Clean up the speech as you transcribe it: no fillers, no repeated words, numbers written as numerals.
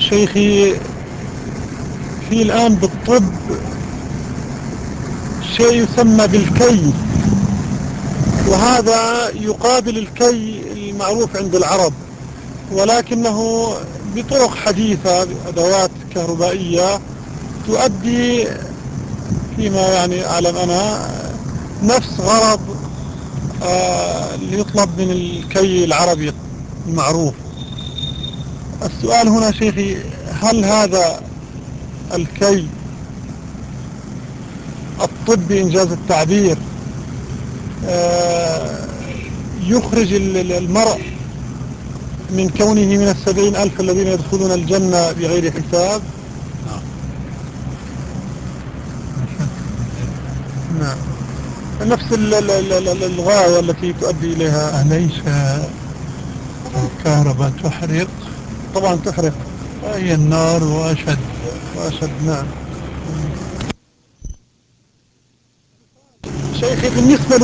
شيخي، في الآن بالطب شيء يسمى بالكي، وهذا يقابل الكي المعروف عند العرب، ولكنه بطرق حديثة بأدوات كهربائية تؤدي فيما يعني أعلم أنا نفس غرض اللي يطلب من الكي العربي المعروف. السؤال هنا شيخي، هل هذا الكي الطبي إنجاز التعبير يخرج المرء من كونه من 70,000 الذين يدخلون الجنة بغير حساب؟ نعم. نفس الغاية التي تؤدي إليها. أليس الكهرباء تحرق؟ طبعا تحرق. هي النار وأشد. وأشد. نعم. شيخي بالنسبة